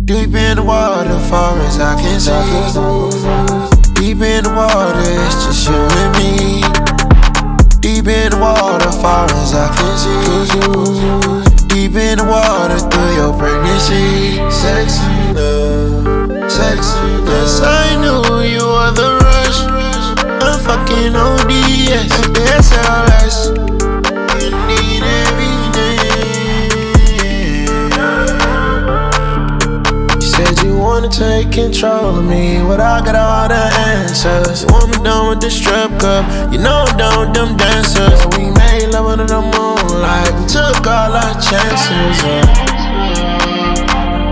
Deep in the water, far as I can see. Deep in the water, it's just you and me. Deep in the water, far as I can see. Deep in the water, through your pregnancy. Sexy love, sexy love. Yes, I knew you were the rush. I'm fucking ODS, SLS. You need everything. You said you wanna take control of me, but I got all the answers. You want me done with the strip club, you know I'm done with them dancers. We made love under the moonlight, we took all our chances.